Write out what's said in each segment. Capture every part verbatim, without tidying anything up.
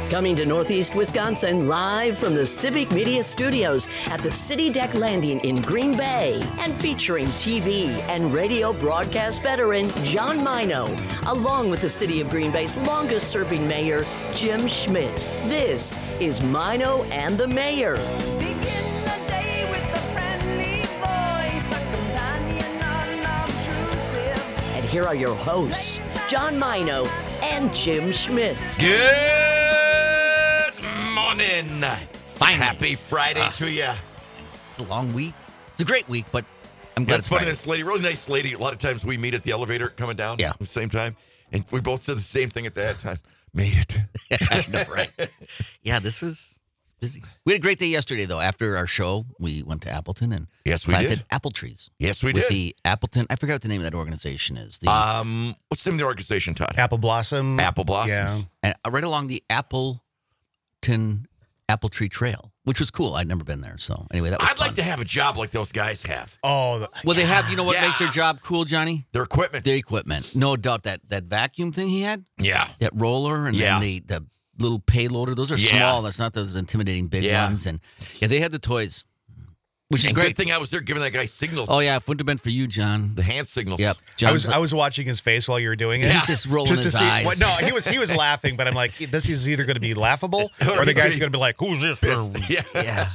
Coming to Northeast Wisconsin live from the Civic Media Studios at the City Deck Landing in Green Bay and featuring T V and radio broadcast veteran John Mino, along with the City of Green Bay's longest serving mayor, Jim Schmidt. This is Mino and the Mayor. Begin the day with a friendly voice, a companion unobtrusive. And here are your hosts, John Mino and Jim Schmidt. Good morning. Finally. Happy Friday Uh, to you. It's a long week. It's a great week, but I'm glad That's it's funny. Friday. This lady, really nice lady. A lot of times we meet at the elevator coming down Yeah. at the same time, and we both said the same thing at that time. Made it. I know, right? Yeah, this is busy. We had a great day yesterday, though. After our show, we went to Appleton and Yes, we planted did. apple trees. Yes, we with did. the Appleton. I forgot what the name of that organization is. The Um, what's the name of the organization, Todd? Apple Blossom. Apple Blossoms. Yeah. and uh, right along the Appleton Apple Tree Trail, which was cool. I'd never been there, so anyway, that was I'd fun. like to have a job like those guys have. Oh, the- Well, they have. You know what Yeah. makes their job cool, Johnny? Their equipment. Their equipment. No doubt that that vacuum thing he had, yeah. that roller, and Yeah. then the the little payloader. Those are Yeah. small. That's not those intimidating big Yeah. ones. And yeah, they had the toys, which is And great. good thing I was there giving that guy signals. Oh yeah, if it wouldn't have been for you, John. The hand signals. Yep. I John's was like- I was watching his face while you were doing it. He's just rolling just to his see. eyes. What, no, he was he was laughing, but I'm like, this is either going to be laughable Or or the he's guy's gonna- going to be like, who's this? Pissed. Yeah. yeah.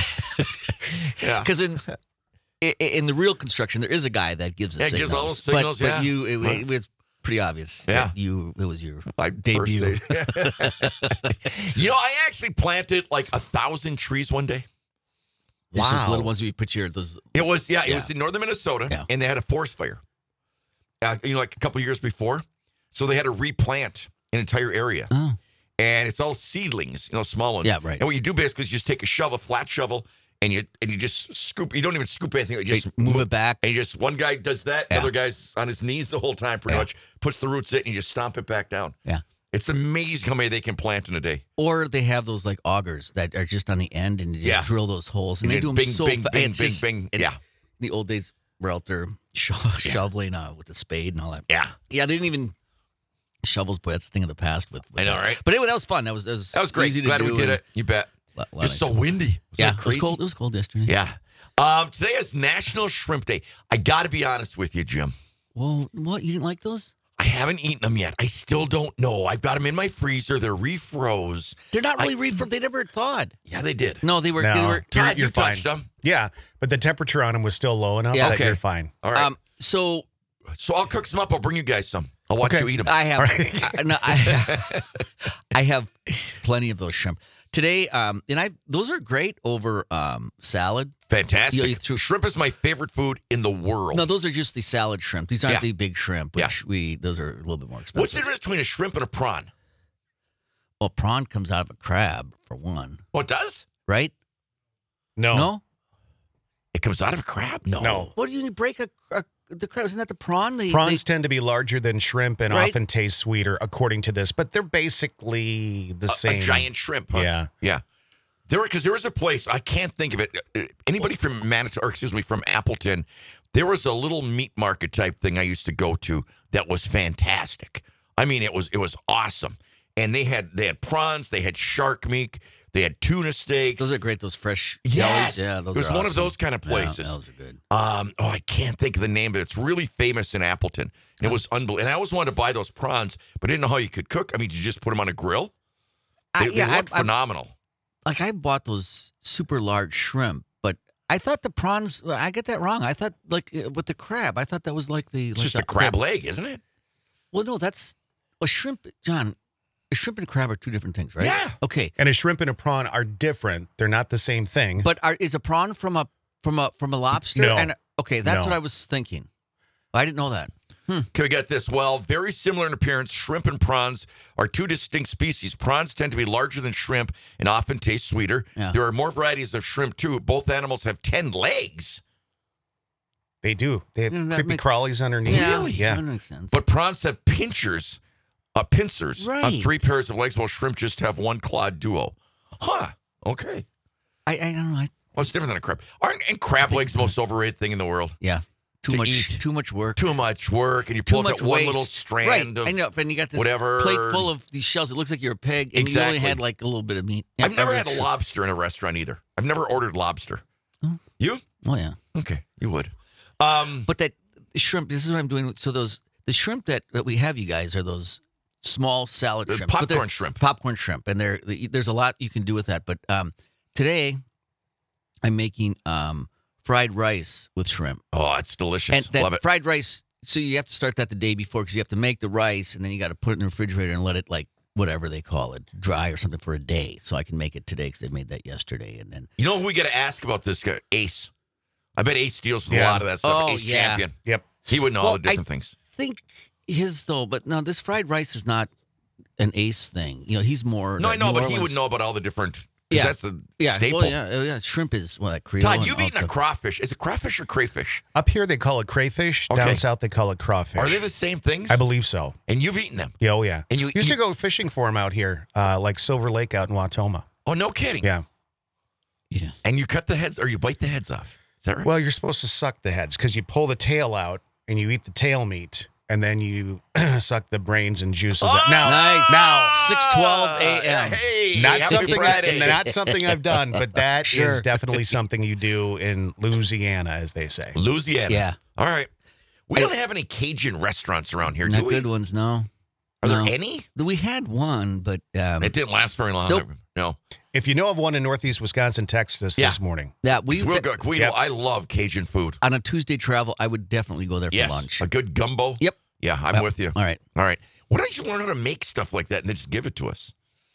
Yeah. Because in i- in the real construction, there is a guy that gives the Yeah, signals. gives all the signals, But, yeah. but you, it, Huh. it was pretty obvious. Yeah. That you, it was your My debut. first day. You know, I actually planted like a thousand trees one day. It's just Wow. little ones we put your those. It was, yeah, it Yeah. was in northern Minnesota, Yeah. and they had a forest fire. Uh, you know, like a couple of years before, so they had to replant an entire area, Oh, and it's all seedlings, you know, small ones. Yeah, right. And what you do basically is you just take a shovel, flat shovel, and you and you just scoop. You don't even scoop anything. You just Wait, move it back. And you just one guy does that, the Yeah. other guy's on his knees the whole time, pretty Yeah. much puts the roots in, and you just stomp it back down. Yeah. It's amazing how many they can plant in a day. Or they have those like augers that are just on the end, and you just Yeah. drill those holes, and And they then do them bing, so bing, fa- bing, it's bing, just- bing. in Yeah. The old days were out there sho- shoveling uh, with the spade and all that. Yeah. Yeah, they didn't even shovels, but that's the thing of the past. With, with I know, that. right? But anyway, that was fun. That was that was, That was great. Easy to Glad do we did and it. You bet. a lot- lot It's of so fun. windy. Was Yeah, that it was crazy? cold. It was cold yesterday. Yeah. Um, today is National Shrimp Day. I got to be honest with you, Jim. Well, what you didn't like those? I haven't eaten them yet. I still don't know. I've got them in my freezer. They're refroze. They're not really I- refrozen. They never thawed. Yeah, they did. No, they were. No. They were. You're- Todd, you're you fine. touched them. Yeah, but the temperature on him was still low enough Yeah. that Okay. you're fine. All right. Um. So so I'll cook some up. I'll bring you guys some. I'll watch Okay. you eat them. I have. All right. I, no, I, I have plenty of those shrimp today. Um. And I those are great over um salad. Fantastic. You- you threw- Shrimp is my favorite food in the world. No, those are just the salad shrimp. These aren't Yeah. the big shrimp, which we those are a little bit more expensive. What's the difference between a shrimp and a prawn? Well, prawn comes out of a crab for one, Oh, it does? right? No. No. It comes out of a crab? No. No. What do you break a, a the crab? Isn't that the prawn? The, Prawns tend to be larger than shrimp and Right. often taste sweeter, according to this, but they're basically the A, same. a giant shrimp, huh? Yeah. Yeah. There, because there was a place, I can't think of it. Uh, Anybody from Manitoba, or excuse me, from Appleton, there was a little meat market type thing I used to go to that was fantastic. I mean, it was it was awesome. And they had they had prawns, they had shark meat, they had tuna steaks. Those are great. Those fresh Yes. jellies. Yeah, those It was are one of awesome. those kind of Yeah, places. those are good. Um, oh, I can't think of the name, but it's really famous in Appleton. And it was unbelievable. And I always wanted to buy those prawns, but didn't know how you could cook. I mean, you just put them on a grill? They, I, they yeah, looked I, I, phenomenal. like I bought those super large shrimp, but I thought the prawns. I get that wrong. I thought like uh, with the crab. I thought that was like the It's like just the, a crab the- leg, isn't it? Well, no, that's a shrimp, John. A shrimp and a crab are two different things, right? Yeah. Okay, And a shrimp and a prawn are different. They're not the same thing. but are, is a prawn from a from a from a lobster? No. And okay, that's No. what I was thinking. I didn't know that. Okay, we got this. Well, very similar in appearance, shrimp and prawns are two distinct species. Prawns tend to be larger than shrimp and often taste sweeter. Yeah. There are more varieties of shrimp, too. Both animals have ten legs, They do. They have Yeah, that creepy makes- crawlies underneath. Really? Yeah. that makes sense. but prawns have pinchers, uh, pincers on Right. three pairs of legs, while shrimp just have one clawed duo. Huh. Okay. I, I don't know. I, Well, it's different than a crab. Aren't and crab legs the most overrated thing in the world? yeah, too to much, eat. too much work. Too much work, and you Too pull much out one waste. little strand right. of I know, and you got this whatever. plate full of these shells. It looks like you're a pig, and you only Exactly. had like a little bit of meat. Yeah, I've never had a every- lobster in a restaurant either. I've never ordered lobster. Oh. You? Oh yeah, Okay, you would. Um, but that shrimp. This is what I'm doing. So those the shrimp that, that we have, you guys, are those small salad Uh, shrimp, But they're- popcorn shrimp. Popcorn shrimp, and there there's a lot you can do with that. But um, today, I'm making um, fried rice with shrimp. oh, it's delicious. And that Love it. fried rice, so you have to start that the day before because you have to make the rice and then you got to put it in the refrigerator and let it, like, whatever they call it, dry or something for a day. So I can make it today because they made that yesterday. And then, You know who we got to ask about this guy? Ace. I bet Ace deals with a Yeah. lot of that stuff. Oh, Ace yeah. Champion. Yep. He would know all Well, the different I things. think his, though, but no, this fried rice is not an Ace thing. You know, he's more. No, I that know, New but he would Orleans- know about all the different. 'cause Yeah. That's a Yeah, staple. well, yeah, oh, yeah. Shrimp is, well, that Creole. Todd, and you've all eaten a stuff. crawfish. Is it crawfish or crayfish? Up here they call it crayfish. Okay. Down south they call it crawfish. Are they the same things? I believe so. and you've eaten them. Yeah, oh yeah. And you used you- to go fishing for them out here, uh, like Silver Lake out in Watoma. Oh, no kidding. Yeah. Yeah. And you cut the heads or you bite the heads off. Is that right? Well, you're supposed to suck the heads because you pull the tail out and you eat the tail meat, and then you suck the brains and juices out. Now, Nice. now, six twelve a.m. Hey, not happy something, Friday. not something I've done, but that is Sure. definitely something you do in Louisiana, as they say. Louisiana. Yeah. All right. We I- don't have any Cajun restaurants around here, do Not we? good ones, no. Are there No. any? We had one, but um, It didn't last very long. Nope. No. If you know of one in northeast Wisconsin, text us Yeah. this morning. that we we'll go, we, Yep. I love Cajun food. on a Tuesday travel, I would definitely go there for Yes. lunch. A good gumbo. Yep. Yeah, I'm Yep. with you. All right. All right. Why don't you learn how to make stuff like that and then just give it to us?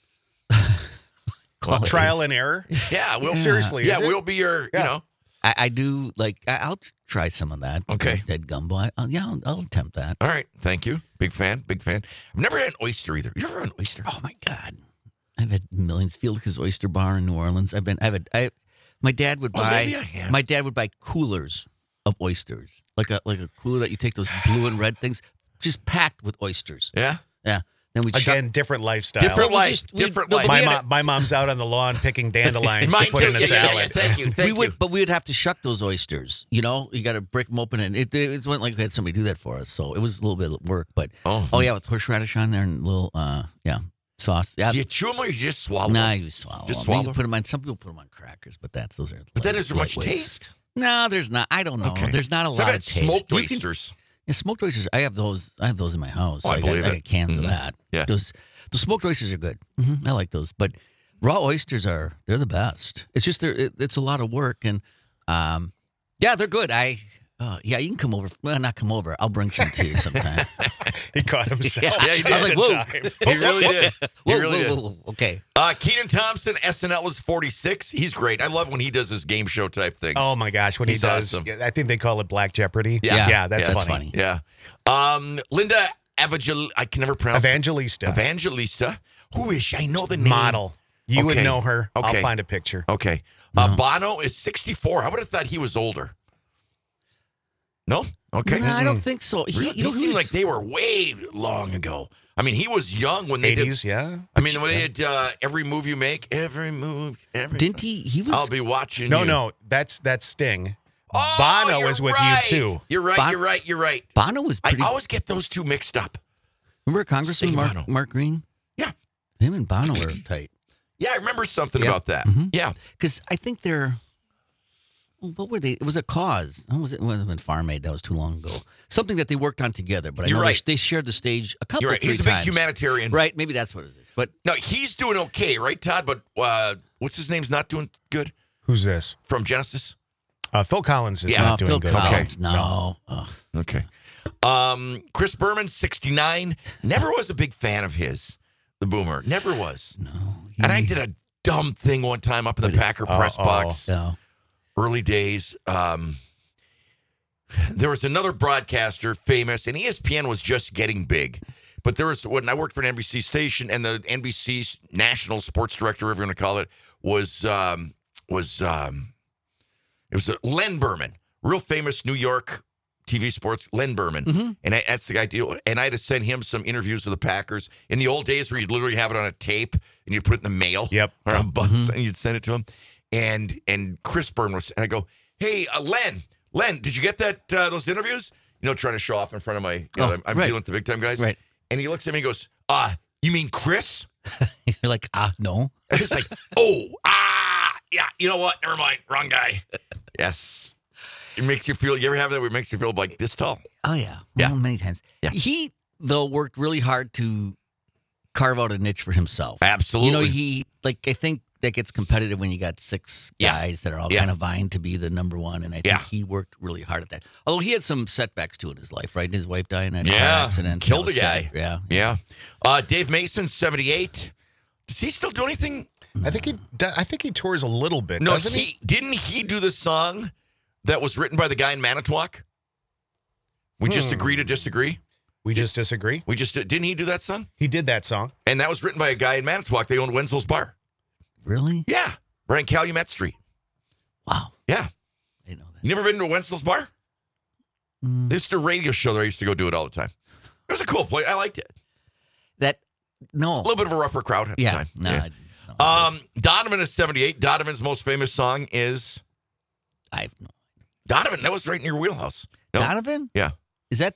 Call it Trial Ace. and error. Yeah, we'll Seriously, Yeah, is it? we'll be your, you Yeah. know. I, I do like. I, I'll try some of that. Okay. That gumbo. I, I'll, yeah, I'll, I'll attempt that. All right. Thank you. Big fan. Big fan. I've never had an oyster either. You ever had an oyster? Oh my god, I've had millions. Felix's Oyster Bar in New Orleans. I've been. I've had. I. My dad would Oh, buy. maybe I have. My dad would buy coolers of oysters, like a like a cooler that you take those blue and red things, just packed with oysters. Yeah. Yeah. Then we Again, different lifestyle. Different we life. just- we- different no, life. but My, we had mom, my mom's out on the lawn picking dandelions Mine to put too. in a Yeah, yeah, yeah, salad. Thank you. Thank we you. would, but we would have to shuck those oysters. You know, you got to break them open, and it, it wasn't like we had somebody do that for us. So it was a little bit of work. But Oh. oh yeah, with horseradish on there and a little uh yeah sauce. Yeah, Do you chew them or you just swallow nah, them? you swallow. Just them. You swallow? put them on. Some people put them on crackers, but that's those are. But then light- is there much lightweights. taste? No, there's not. I don't know. Okay. There's not a So I've lot had of taste. smoked You can- oysters. yeah, smoked oysters. I have those. I have those in my house. Oh, I I, got, believe I it. got cans Mhm. of that. Yeah. Those the smoked oysters are good. hmm I like those, but raw oysters are they're the best. It's just they're it, it's a lot of work, and um, yeah, they're good. I uh, yeah, you can come over. Well, not come over. I'll bring some to you sometime. He caught himself. Yeah, he I was did. like, whoa. He really did. He Whoa, really whoa, did. whoa, whoa. Okay. Uh, Keenan Thompson, S N L is forty-six. He's great. I love when he does his game show type things. Oh my gosh, when he He's does, awesome. I think they call it Black Jeopardy. Yeah. yeah, that's, Yeah, funny. funny. Yeah. Um, Linda Evangel- I can never pronounce Evangelista, Evangelista. Who is she? I know the name. model. You would Okay. know her. Okay. I'll find a picture. Okay. Uh, Bono is sixty-four. I would have thought he was older. No? Okay. No, I don't think so. He, Really? you know, He he seemed was- like they were way long ago. I mean, he was young when they eighties, did. yeah. I mean, when they did uh, every move you make, every move, every. didn't he? He was. I'll be watching. No, you. no, that's that's Sting. Oh, Bono you're is with right. you too. You're right. Bon- you're right. You're right. Bono was I pretty. always get those two mixed up. remember Congressman Sting Mark, Bono. Mark Green? Yeah. Him and Bono were tight. Yeah, I remember something Yep. about that. Mhm. Yeah. Because I think they're. What were they? It was a cause. What was it? It wasn't been Farm Aid. That was too long ago. Something that they worked on together. But I You're know right. they, they shared the stage a couple, You're right. three He's a big times. humanitarian. Right? Maybe that's what it is. But No, he's doing okay, right, Todd? But uh, what's his name's not doing good Who's this? from Genesis? Uh, Phil Collins is Yeah. not oh, doing Phil good. Collins, no. Ugh. Okay. Um, Chris Berman, sixty-nine. Never was a big fan of his, the Boomer. Never was. No. And I he- did a dumb thing one time up in the What is- Packer press Uh-oh. box. No. Early days. Um, there was another broadcaster, famous, and E S P N was just getting big. But there was, when I worked for an N B C station, and the N B C national sports director, whatever you want to call it, was, um, was um, it was uh, Len Berman, real famous New York T V sports, Len Berman. Mm-hmm. And I, that's the guy deal. And I had to send him some interviews with the Packers. In the old days where you'd literally have it on a tape and you'd put it in the mail. Yep. Or on a bus Mm-hmm. and you'd send it to him. And and Chris Berman was, and I go, hey, uh, Len, Len, did you get that uh, those interviews? You know, trying to show off in front of my, you know, Oh, I'm, I'm right. dealing with the big time guys. Right. And he looks at me and goes, uh, you mean Chris? You're like, ah, no. And it's like, oh, ah, yeah, you know what? Never mind. Wrong guy. Yes. It makes you feel, you ever have that where it makes you feel like this tall? Oh, yeah. Yeah. Well, many times. Yeah. He, though, worked really hard to carve out a niche for himself. Absolutely. You know, he, like, I think that gets competitive when you got six Yeah. guys that are all Yeah. kind of vying to be the number one. And I think Yeah. he worked really hard at that. Although he had some setbacks, too, in his life, right? His wife died in a car Yeah. accident. Killed That a was guy. sad. Yeah. Yeah. Uh, Dave Mason, seventy-eight. Does he still do anything? I think he. do- I think he tours a little bit. No, doesn't he, he? didn't he do the song that was written by the guy in Manitowoc? We just Hmm. agree to disagree. We just disagree. We just didn't he do that song? He did that song. And that was written by a guy in Manitowoc. They owned Wenzel's Bar. Really? Yeah, right in Calumet Street. Wow. Yeah, I didn't know that. you never been to Wenzel's Bar? Mm. This is a radio show that I used to go do it all the time. It was a cool place. I liked it. That, no. A little bit of a rougher crowd at the Yeah. time. No. Yeah. I- it's not like Um, Donovan is seventy-eight. Donovan's most famous song is this. I've no. Donovan. That was right in your wheelhouse. No? Donovan? Yeah. Is that,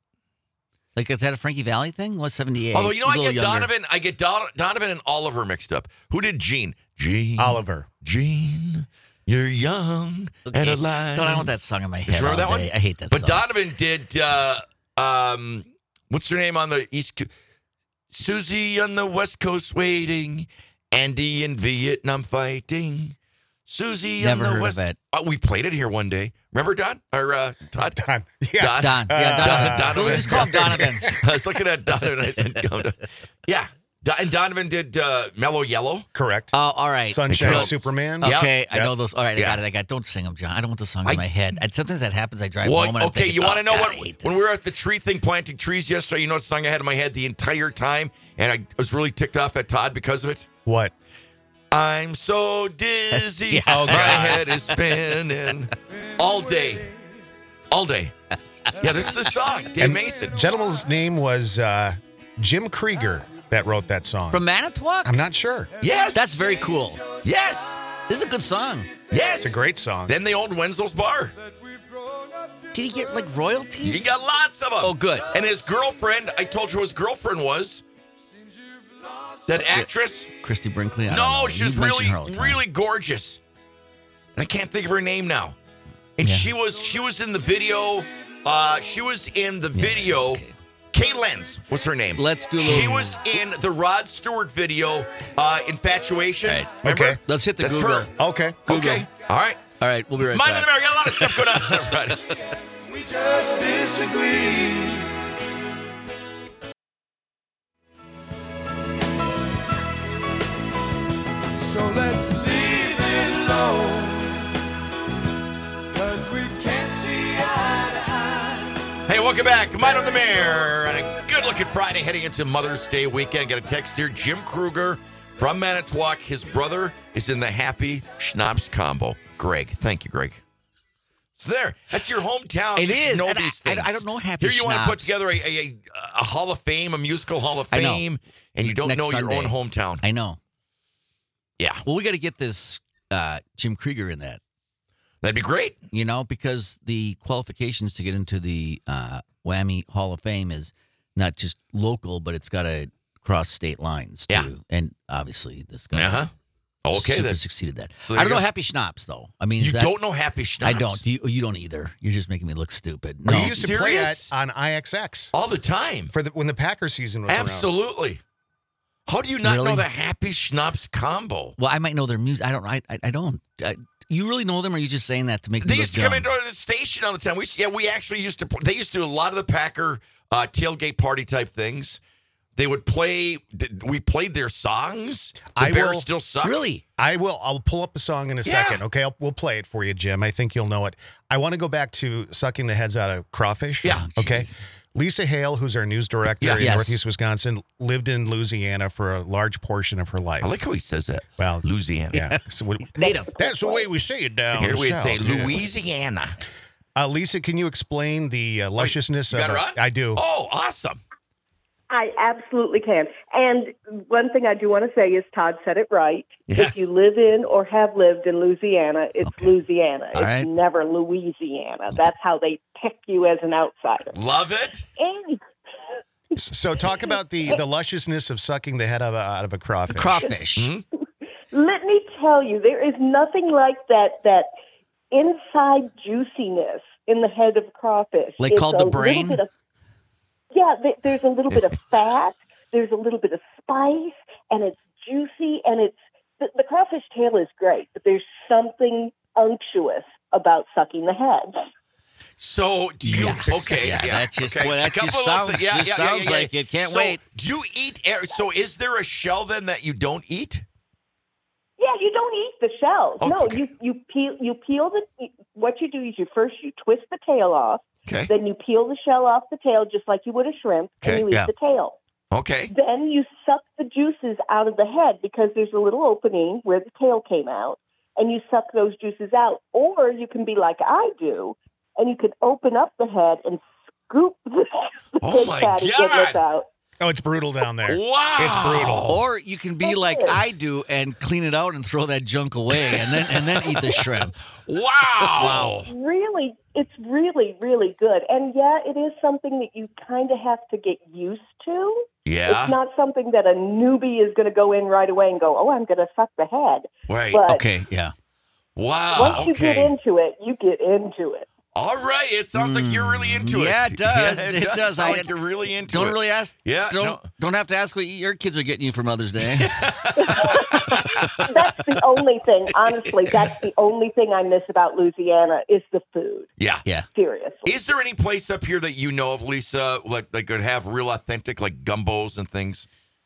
like, is that a Frankie Valley thing? What's seventy-eight? Although, you know, He's I a little get younger. Donovan, I get Don, Donovan and Oliver mixed up. Who did Gene? Gene. Oliver. Gene, you're young and Okay. alive. Don't I want that song in my you head? remember all that day. one? I hate that But song. Donovan did, uh, um, what's her name on the East Coast? Susie on the West Coast waiting. Andy in Vietnam fighting. Susie Never on the heard West. of it. Uh, we played it here one day. Remember, Don? Or uh, Todd? Don. Yeah. Don. Don. Yeah, Uh, Donovan. Donovan. We'll just call him Donovan. I was looking at Donovan and I said, "Donovan." Yeah. Do- And Donovan did uh, Mellow Yellow. Correct. Oh, all right. Sunshine Good. Superman. Yeah. Okay, I Yep. know those. All right, Yeah. I got it. I got it. Don't sing them, John. I don't want the songs I- in my head. And sometimes that happens. I drive Well, home and I'm okay, thinking, you want to oh, know God, what? I hate When this. we were at the tree thing planting trees yesterday, you know what song I had in my head the entire time? And I was really ticked off at Todd because of it? What? I'm so dizzy. Yeah. Oh, my God. head is spinning all day. All day. Yeah, this is the song. Dave And Mason. Gentleman's name was uh, Jim Krieger that wrote that song. From Manitowoc? I'm not sure. Yes. That's very cool. Yes. This is a good song. Yes. It's a great song. Then they owned Wenzel's Bar. Did he get like royalties? He got lots of them. Oh, good. And his girlfriend, I told you who his girlfriend was. That actress. Christy Brinkley? I don't No, know. she's You mention really, her all the time. really gorgeous. And I can't think of her name now. And Yeah. she was, she was in the video. Uh, she was in the video. okay. Kay Lenz was her name. Let's do a She little- was in the Rod Stewart video, uh, Infatuation. Right. Remember? Okay. Let's hit the That's Google. her. Okay. Google. Okay. All right. All right, we'll be right Mind back. of the Mirror. Got a lot of stuff going on on Friday. We just disagree. So let's leave it alone. 'Cause we can't see eye to eye. Hey, welcome back. Mind of the Mayor. And a good looking Friday heading into Mother's Day weekend. Got a text here. Jim Kruger from Manitowoc. His brother is in the Happy Schnapps combo. Greg. Thank you, Greg. So there. That's your hometown. It You should is, know and I- these I- things. I don't know Happy Here you want to put Schnapps. together a, a, a, a Hall of Fame, a musical Hall of I know. Fame, and you don't Next know Sunday. your own hometown. I know. Yeah. Well, we got to get this uh, Jim Krieger in that, That'd be great. you know, because the qualifications to get into the uh, Whammy Hall of Fame is not just local, but it's got to cross state lines too. Yeah. And obviously, this guy Uh-huh. Okay, super then. succeeded that. So I there don't you know go. Happy Schnapps though. I mean, is You that- don't know Happy Schnapps. I don't. You, you don't either. You're just making me look stupid. Are No. you We used to play serious? at on I X X All the time. for the when the Packer season was around. Absolutely. How do you not Really? know the Happy Schnapps combo? Well, I might know their music. I don't. I. I, I don't. I, you really know them, or are you just saying that to make They me used look to come dumb? into the station all the time. We yeah, we actually used to. They used to do a lot of the Packer uh, tailgate party type things. They would play. th- We played their songs. The I Bears will- still suck. Really? I will. I'll pull up a song in a Yeah. second. Okay, I'll, we'll play it for you, Jim. I think you'll know it. I want to go back to sucking the heads out of crawfish. Yeah. Okay. Jeez. Lisa Hale, who's our news director Yeah. in Yes. Northeast Wisconsin, lived in Louisiana for a large portion of her life. I like how he says that. Well, Louisiana. yeah. So we- Native. That's the way we say it down Here we'd south. say Yeah. Louisiana. Uh, Lisa, can you explain the uh, lusciousness You of got her a- on? I do. Oh, awesome. I absolutely can. And one thing I do want to say is Todd said it right. Yeah. If you live in or have lived in Louisiana, it's Okay. Louisiana. All It's right. never Louisiana. That's how they pick you as an outsider. Love it. And So talk about the the lusciousness of sucking the head of a, out of a crawfish. Crawfish. Mm-hmm. let me tell you, there is nothing like that that inside juiciness in the head of crawfish. Like It's called a the little brain? bit of- yeah, th- there's a little bit of fat. There's a little bit of spice, and it's juicy, and it's the, the crawfish tail is great, but there's something unctuous about sucking the head. So do you? Yeah. Okay, Yeah, yeah. that just- okay. boy, that A couple just of sounds- things- yeah, just yeah, yeah, sounds yeah, yeah. like it. Can't so wait. Do you eat? air- So is there a shell then that you don't eat? Yeah, you don't eat the shells. Oh, no, okay. you you peel you peel the. What you do is you first you twist the tail off, Okay. then you peel the shell off the tail just like you would a shrimp, Okay, and you eat yeah. the tail. Okay. Then you suck the juices out of the head because there's a little opening where the tail came out, and you suck those juices out. Or you can be like I do, and you can open up the head and scoop the, the Oh big my fatty God. giblets out. Oh, it's brutal down there. Wow. It's brutal. Or you can be like I do and clean it out and throw that junk away, and then and then eat the shrimp. Wow. Really, it's really, really good. And yeah, it is something that you kind of have to get used to. Yeah. It's not something that a newbie is going to go in right away and go, oh, I'm going to suck the head. Right. But Okay, yeah. Wow. once you okay. get into it, you get into it. All right. It sounds like you're really into it. Mm, Yeah, it does. Yeah, It does. Sound I- like you're really into Don't it. really ask. Yeah, Don't no. don't have to ask what your kids are getting you for Mother's Day. That's the only thing, honestly, that's the only thing I miss about Louisiana is the food. Yeah. Yeah. Seriously. Is there any place up here that you know of, Lisa, like that could have real authentic like gumbos and things?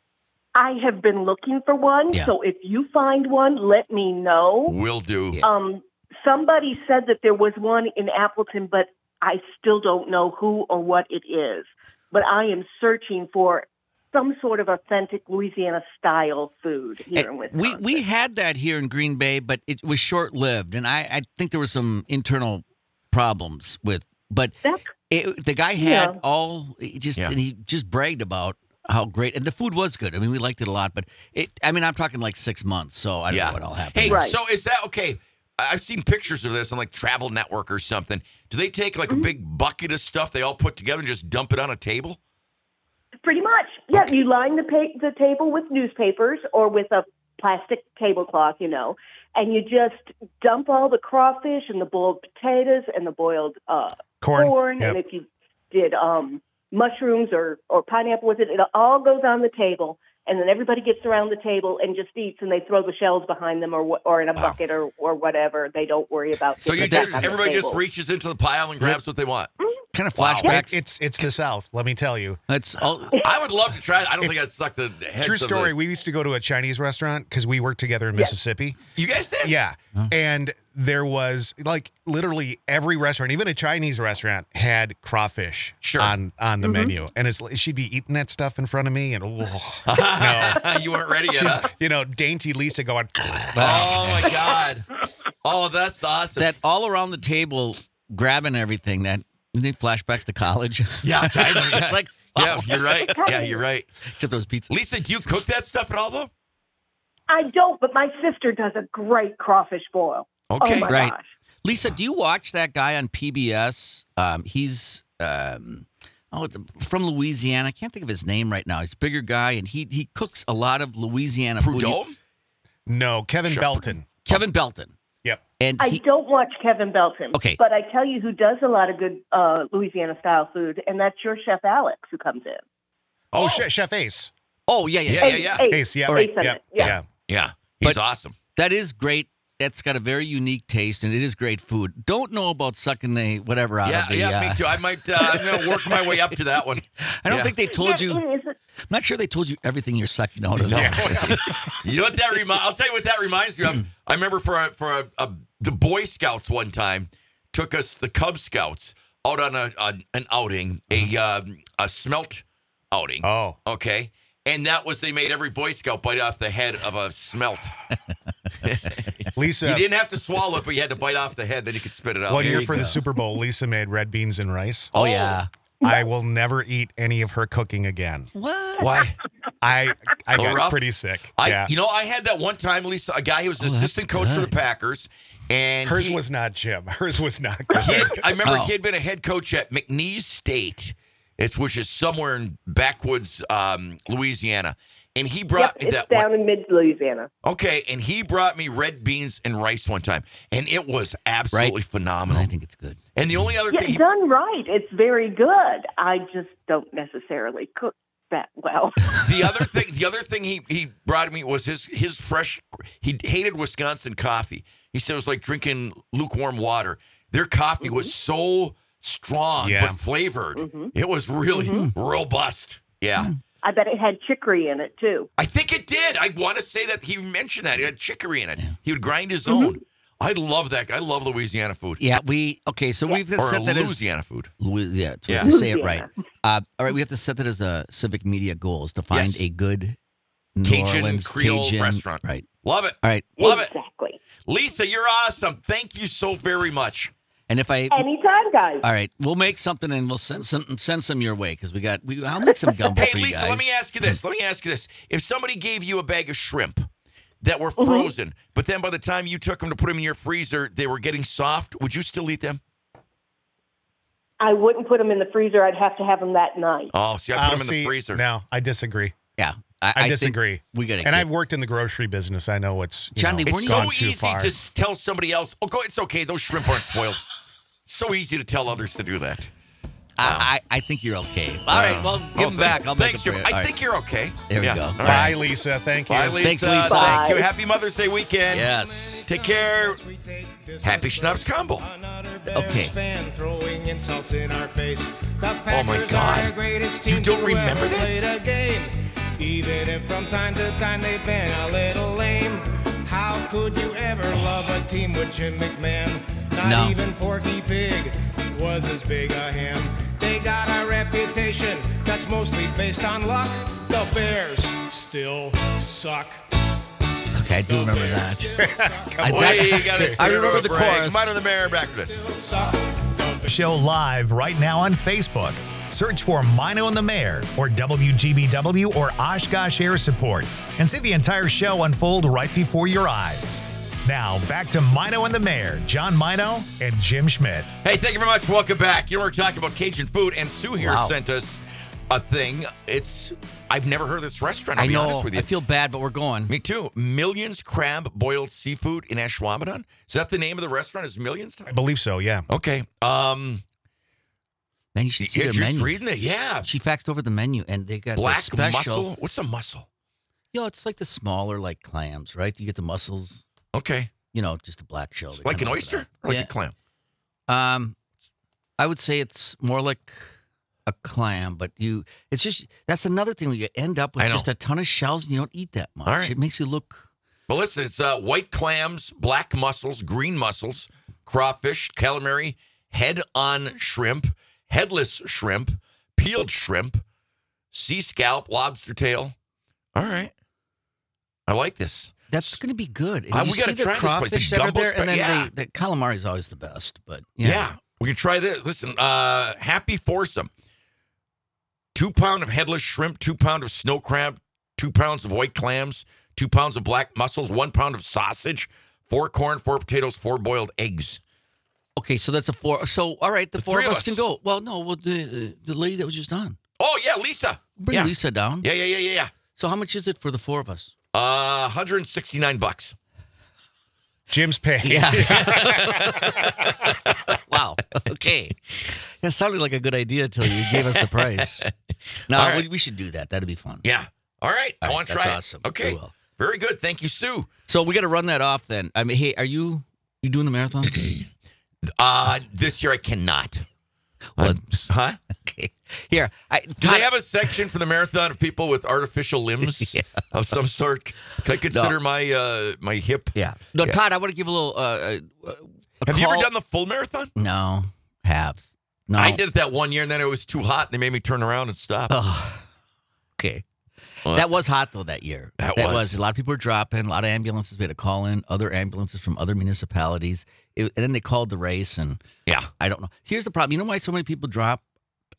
I have been looking for one, Yeah. so if you find one, let me know. Will do. Yeah. Um, somebody said that there was one in Appleton, but I still don't know who or what it is. But I am searching for some sort of authentic Louisiana style food here in And Wisconsin. we we had that here in Green Bay, but it was short lived, and I, I think there were some internal problems with. But That's, it, the guy had Yeah. all he just Yeah. and he just bragged about how great, and the food was good. I mean, we liked it a lot, but it. I mean, I'm talking like six months, so I don't Yeah. know what all happened. Hey, Right. so is that okay? I- I've seen pictures of this on like Travel Network or something. Do they take like a big bucket of stuff they all put together and just dump it on a table? pretty much. Yeah, you line the pa- the table with newspapers or with a plastic tablecloth, you know, and you just dump all the crawfish and the boiled potatoes and the boiled uh, Corn. corn, Yep. and if you did um, mushrooms or, or pineapple with it, it all goes on the table, and then everybody gets around the table and just eats, and they throw the shells behind them or wh- or in a bucket or, or whatever. They don't worry about. So you getting just back on the everybody just table. reaches into the pile and grabs what they want. Kind of Wow. flashbacks. It's it's the South, let me tell you. That's all. I would love to try it. I don't think I'd suck the heads True of the- story. We used to go to a Chinese restaurant because we worked together in Mississippi. You guys did? Yeah. And there was like literally every restaurant, even a Chinese restaurant, had crawfish Sure. on, on the menu. And it's she'd be eating that stuff in front of me and oh, no. You weren't ready yet. She's, huh? you know, dainty Lisa going, Oh my God. Oh, that's awesome. That all around the table grabbing everything. That isn't it flashbacks to college. yeah, kind of. It's like Yeah, you're right. Yeah, you're right. except those pizzas. Lisa, do you cook that stuff at all though? I don't, but my sister does a great crawfish boil. Okay. Oh my Right. gosh. Lisa, do you watch that guy on P B S? Um, he's um, oh, it's from Louisiana. I can't think of his name right now. He's a bigger guy, and he he cooks a lot of Louisiana food. Prudhomme? no, Kevin Sure. Belton. Kevin Belton. Yep. And I he, don't watch Kevin Belton. Okay. But I tell you who does a lot of good uh, Louisiana style food, and that's your chef Alex who comes in. Oh, Chef, Chef Ace. oh yeah, yeah, Yeah, Ace, yeah. Ace, Ace, yeah. Ace Right. in Yep. it, yeah. Yeah. Yeah. He's But- awesome. that is great. That's got a very unique taste, and it is great food. Don't know about sucking the whatever out Yeah, of the. yeah, uh, me too. I might uh, I'm gonna work my way up to that one. I don't Yeah. think they told Yeah, you. it is. I'm not sure they told you everything you're sucking out of. No. You know what that reminds? I'll tell you what that reminds me of. I remember for a, for a, a, the Boy Scouts one time took us the Cub Scouts out on a, a an outing, a um, a smelt outing. Oh. Okay, and that was they made every Boy Scout bite off the head of a smelt. Lisa, You didn't have to swallow it, but you had to bite off the head, then you could spit it out. one There year you for the go. Super Bowl, Lisa made red beans and rice. Oh yeah. I will never eat any of her cooking again. What? Why? I I Little got rough? pretty sick. I, yeah. You know, I had that one time, Lisa, a guy who was an Oh, that's assistant coach for the good. Packers. And Hers he- was not Jim. Hers was not he had- good. I remember Oh. he had been a head coach at McNeese State, it's which is somewhere in backwoods um, Louisiana. And he brought Yep, me it's that down one. in mid Louisiana. Okay, and he brought me red beans and rice one time, and it was absolutely phenomenal. I think it's good. And the only other Yeah, thing, he, done right, it's very good. I just don't necessarily cook that well. the other thing, the other thing he he brought me was his his fresh. He hated Wisconsin coffee. He said it was like drinking lukewarm water. Their coffee was so strong Yeah. but flavored. Mm-hmm. It was really robust. Yeah. I bet it had chicory in it too. I think it did. I want to say that he mentioned that. It had chicory in it. He would grind his Mm-hmm. own. I love that. I love Louisiana food. Yeah, we okay. So we've Or set that as Louisiana food. Louis, yeah, to, Yeah. to say it right. Louisiana. Uh, all right, we have to set that as a civic media goals to find Yes. a good New Cajun Orleans Creole Cajun restaurant. Right. Love it. All right. Love it. Exactly. Lisa, you're awesome. Thank you so very much. And if I Anytime, guys. all right, we'll make something and we'll send some send some your way because we got we. I'll make some gumbo Hey, for you Lisa, guys. let me ask you this. Let me ask you this. If somebody gave you a bag of shrimp that were Mm-hmm. frozen, but then by the time you took them to put them in your freezer, they were getting soft, would you still eat them? I wouldn't put them in the freezer. I'd have to have them that night. Oh, see, I put I'll them in see- the freezer. No, I disagree. Yeah, I, think disagree. we got to. And I've worked in the grocery business. I know what's you John, know, they It's weren't so gone too easy far. to s- tell somebody else, oh, go, it's okay. Those shrimp aren't spoiled. So easy to tell others to do that. I, I I think you're okay. All right, well, give Oh, them back. I'll thanks, make Jim. it. I All right. think you're okay. There we Yeah. go. All Bye, right. Lisa. Thank you. Bye, Lisa. Thanks, Lisa. Thank you. Bye. Happy Mother's Day weekend. Yes. Take care. Happy Schnapps Combo. Okay. Fan throwing insults in our face. The Oh, my Packers God. are the greatest You team don't to remember ever this? play the game. Even if from time to time they've been a little lame. How could you ever love a team with Jim McMahon? Not No. even Porky Pig was as big a him. They got a reputation that's mostly based on luck. The Bears still suck. Okay, I do remember that. I, Wait, you gotta I remember the chorus. Minor the mayor back to this. Suck. Show live right now on Facebook. Search for Mino and the Mayor or W G B W or Oshkosh Air Support and see the entire show unfold right before your eyes. Now, back to Mino and the Mayor, John Mino and Jim Schmidt. Hey, thank you very much. Welcome back. You know, we're talking about Cajun food, and Sue here Wow. sent us a thing. It's, I've never heard of this restaurant, I'll I be know. honest with you. I feel bad, but we're going. Me too. Millions Crab Boiled Seafood in Ashwaubenon. Is that the name of the restaurant? Is Millions? I believe so, yeah. Okay. Um, Man, you should see yeah, their just menu. reading it. Yeah. She faxed over the menu, and they got Black the special. mussel. What's a mussel? You know, it's like the smaller, like clams, right? You get the mussels. Okay. You know, just a black shell. They Like come an out of oyster that. or like yeah. a clam? Um, I would say it's more like a clam, but you, it's just, that's another thing where you end up with I know. just a ton of shells and you don't eat that much. All right. It makes you look, Well, listen, it's uh, white clams, black mussels, green mussels, crawfish, calamari, head-on shrimp, headless shrimp, peeled shrimp, sea scalp, lobster tail. All right. I like this. that's going to be good. And Uh, you we gotta see the try this place. The crawfish that are gumbo there, spe- and then yeah. the, the calamari is always the best, but Yeah. yeah. We can try this. Listen, uh, happy foursome. Two pound of headless shrimp, two pound of snow crab, two pounds of white clams, two pounds of black mussels, one pound of sausage, four corn, four potatoes, four boiled eggs. Okay, so that's a four. So, all right, the, The four three of of us us. can go. Well, no, well, the, the lady that was just on. Oh, yeah, Lisa. Bring yeah. Lisa down. Yeah, yeah, yeah, yeah, yeah. So, how much is it for the four of us? Uh, one hundred sixty-nine bucks. Jim's pay. Yeah. Wow. Okay. That sounded like a good idea until you gave us the price. No, All right. we, we should do that. That'd be fun. Yeah. All right. I All right, want to that's try it. awesome. Okay. We will. Very good. Thank you, Sue. So we got to run that off then. I mean, hey, are you you doing the marathon? Uh, this year I cannot. What? I'm- huh? Okay. Here, I Do they have a section for the marathon of people with artificial limbs Yeah. of some sort? Can I consider my uh, my hip? Yeah. No, Yeah. Todd, I want to give a little. Uh, uh, a Have you ever call- done the full marathon? No, halves. No. I did it that one year, and then it was too hot, and they made me turn around and stop. Oh, okay. What? That was hot though that year. That was. A lot of people were dropping. A lot of ambulances. We had to call in other ambulances from other municipalities. It, and then they called the race, and Yeah. I don't know. Here's the problem. You know why so many people drop?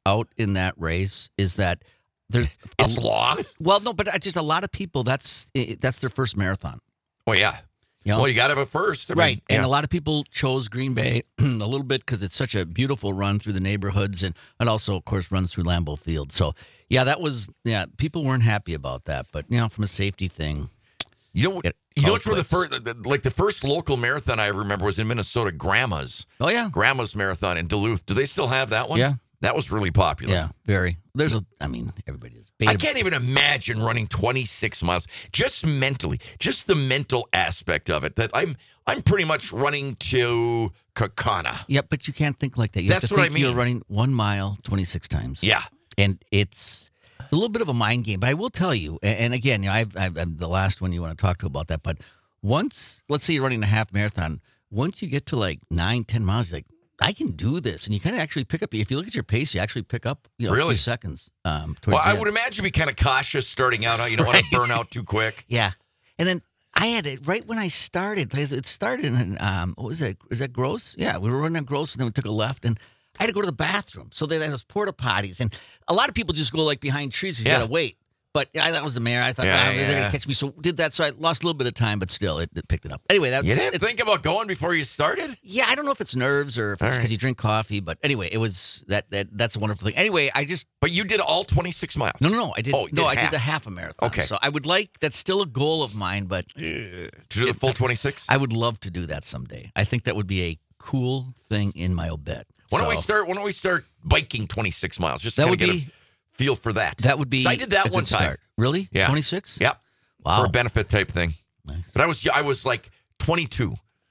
out in that race is that there's It's a, long. well, no, but just a lot of people. That's that's their first marathon. Oh yeah. You know? Well, you got to have a first, I right? mean, and yeah. a lot of people chose Green Bay a little bit because it's such a beautiful run through the neighborhoods, and it also, of course, runs through Lambeau Field. So, yeah, that was yeah. People weren't happy about that, but you know, from a safety thing, You know, Get you know called what's where the blitz. first, the, like the first local marathon I remember was in Minnesota, Grandma's. oh yeah, Grandma's Marathon in Duluth. Do they still have that one? Yeah. That was really popular. yeah, very. There's a, I mean, everybody is. I can't even imagine running twenty-six miles just mentally, just the mental aspect of it. That I'm, I'm pretty much running to Kakana. Yeah, but you can't think like that. You That's have to what think I mean. You're running one mile twenty-six times. Yeah. and it's it's a little bit of a mind game. But I will tell you, and, and again, you know, I've, I've, I'm the last one you want to talk to about that. But once, let's say you're running a half marathon, once you get to like nine, ten miles, you're like, I can do this, and you kind of actually pick up. If you look at your pace, you actually pick up, you know, a Really? few seconds. Um, towards Well, the I end. would imagine be kind of cautious starting out. You don't want to burn out too quick. Yeah, and then I had it right when I started. because It started in um, what was that? Was that Gross? Yeah, we were running on Gross, and then we took a left, and I had to go to the bathroom. So they had those porta potties, and a lot of people just go like behind trees. You Yeah. gotta wait. But I, that was the mayor. I thought Yeah, ah, they're yeah. gonna catch me. So did that. So I lost a little bit of time, but still, it, it picked it up. Anyway, that's You didn't it's, think about going before you started? yeah. I don't know if it's nerves or if All it's because right. you drink coffee, but anyway, it was that that that's a wonderful thing. Anyway, I just But you did all twenty-six miles. no no no. I did Oh, you no. did I half. did the half a marathon. Okay. So I would like that's still a goal of mine, but To do the full twenty-six? I would love to do that someday. I think that would be a cool thing in my obit. Why don't we So, start? Why don't we start biking twenty-six miles? Just to That kinda would get be- a feel for that. That would be. So I did that a one good time. start. Really? Yeah. twenty-six? Yep. Wow. For a benefit type thing. Nice. But I was I was like twenty-two.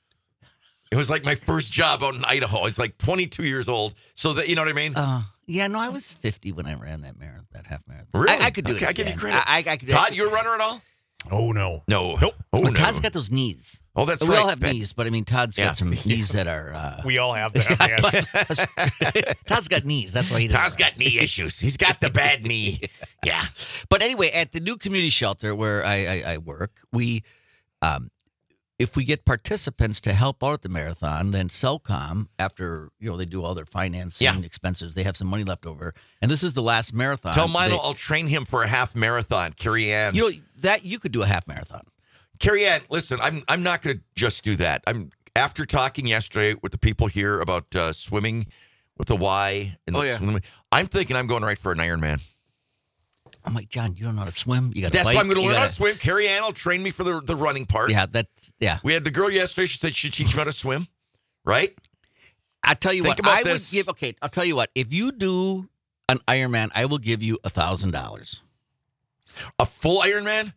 It was like my first job out in Idaho. I was like twenty-two years old. So that you know what I mean? Uh, yeah, no, I was fifty when I ran that marathon, that half marathon. Really? I, I could do Okay, it. I give you again. credit. I, I, I could, Todd, you a runner at all? Oh, no. No. Nope. Oh, Well, no. Todd's got those knees. Oh, that's we right. all have Ben. knees, but I mean, Todd's Yeah. got some knees that are. Uh, We all have that. Yes. Todd's got knees. That's why he doesn't. Todd's got knee issues. He's got the bad knee. Yeah. But anyway, at the new community shelter where I, I, I work, we, um, if we get participants to help out at the marathon, then Cellcom, after you know they do all their financing Yeah. expenses, they have some money left over, and this is the last marathon. Tell Milo They- I'll train him for a half marathon. Carrie Ann. you know that you could do a half marathon. Carrie Ann, listen, I'm I'm not going to just do that. I'm after talking yesterday with the people here about uh, swimming with the Y. And Oh, the yeah. swimming, I'm thinking I'm going right for an Ironman. I'm like, John, you don't know how to swim. You got to That's bike. why I'm going to you learn how gotta- to swim. Carrie Ann will train me for the the running part. Yeah, that's yeah. We had the girl yesterday. She said she'd teach me how to swim. Right? I tell you Think what, about I this. would give. Okay, I'll tell you what. If you do an Ironman, I will give you a thousand dollars, A full Ironman?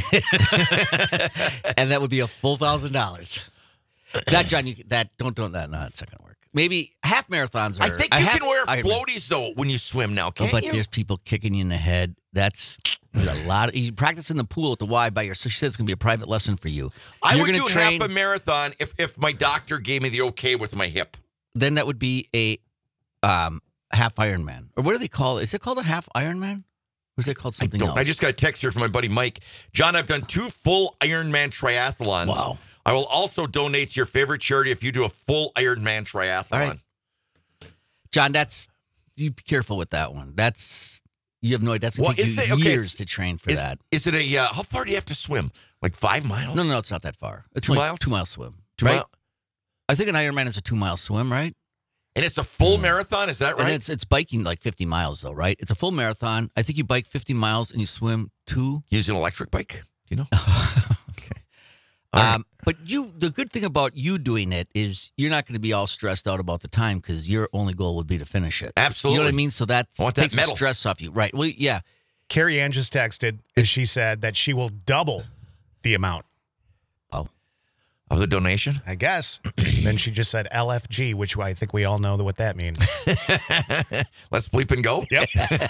and that would be a full thousand dollars. That John, you that don't don't that no, that's not gonna work. Maybe half marathons. Are, I think a you half can wear Ironman. floaties though when you swim now, Oh, can't but you? there's people kicking you in the head. That's there's a lot. Of, you practice in the pool at the Y by yourself. She said it's gonna be a private lesson for you. I You're would gonna do train. half a marathon if if my doctor gave me the okay with my hip. Then that would be a um, half Ironman, or what do they call it? Is it called a half Ironman, or is it called I something don't. else? I just got a text here from my buddy Mike. John, I've done two full Ironman triathlons. Wow. I will also donate to your favorite charity if you do a full Ironman triathlon. All right. John, that's you be careful with that one. That's you have no idea. That's gonna Well, take is you it- okay, years to train for Is, that. is it a, uh, how far do you have to swim? Like five miles? No, no, it's not that far. It's Two only miles? Two mile swim. Two right? mile? I think an Ironman is a two mile swim, right? And it's a full marathon, is that right? And it's it's biking like fifty miles though, right? It's a full marathon. I think you bike fifty miles and you swim two. Use an electric bike? Do you know? Okay. All right. Um, but you, the good thing about you doing it is you're not going to be all stressed out about the time because your only goal would be to finish it. Absolutely. You know what I mean? So that's I want that takes the medal. stress off you, right? Well, yeah. Carrie Ann just texted, and she said that she will double the amount. Oh, Of the donation? I guess. Then she just said L F G, which I think we all know what that means. Let's bleep and go. Yep.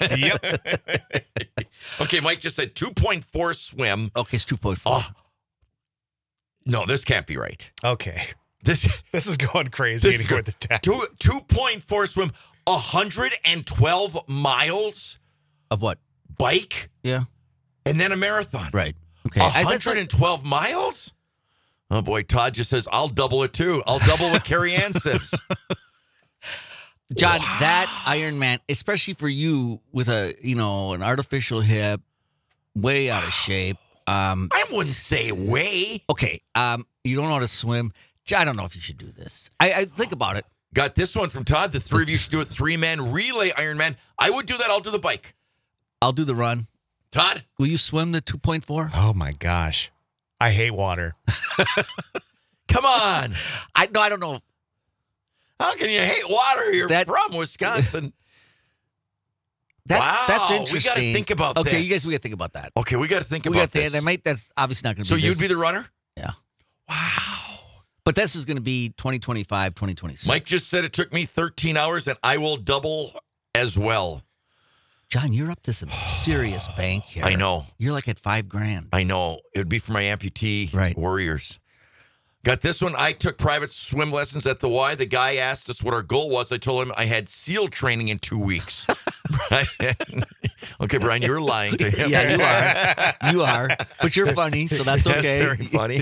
Yep. Okay, Mike just said two point four swim. okay, it's two point four. Oh, no, this can't be right. Okay. This This is going crazy This is anywhere good. with the text. two two point four swim, one hundred twelve miles Of what? bike, Yeah. and then a marathon. Right. Okay. I- that's one like- hundred twelve miles? Oh boy, Todd just says, I'll double it too. I'll double what Carrie Ann says. John, that Ironman, especially for you with a, you know, an artificial hip, way out of shape. Um, I wouldn't say way. okay, um, you don't know how to swim. I don't know if you should do this. I, I think about it. Got this one from Todd. The three of you should do a three-man relay Ironman. I would do that. I'll do the bike. I'll do the run. Todd? Will you swim the two point four? Oh my gosh, I hate water. Come on. I no, I don't know. How can you hate water? You're That- from Wisconsin. That, Wow, that's we interesting. gotta think about okay, this. you guys, we got to think about that. Okay, we got to think We about got to. this. That might. That's obviously not going to So be. you'd this. be the runner? Yeah. Wow. But this is going to be twenty twenty-five, twenty twenty-six. Mike just said it took me thirteen hours, and I will double as well. John, you're up to some serious bank here. I know. You're like at five grand. I know. It would be for my amputee Right. warriors. Got this one. I took private swim lessons at the Y. The guy asked us what our goal was. I told him I had SEAL training in two weeks. Brian. Okay, Brian, you're lying to him. Yeah, you are. You are. But you're funny, so that's okay. That's very